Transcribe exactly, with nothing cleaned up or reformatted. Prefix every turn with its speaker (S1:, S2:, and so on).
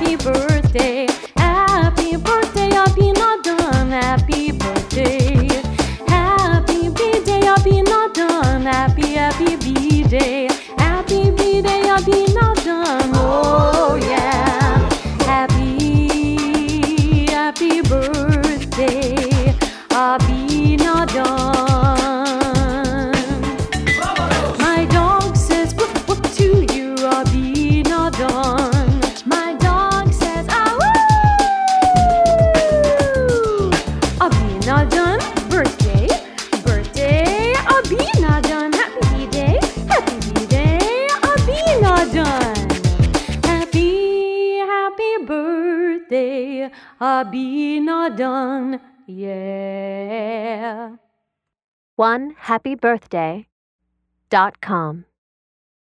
S1: happy birthday, happy birthday, Abinadan, happy birthday, happy birthday, Abinadan, happy, happy birthday, happy birthday, Abinadan, oh yeah, happy, happy birthday, Abinadan. My dog says woof woof to you, Abinadan. My dog says ah woo. Abinadan, birthday, birthday, Abinadan. Happy birthday, happy birthday, Abinadan. Happy, happy birthday, Abinadan. Yeah.
S2: one happy birthday dot com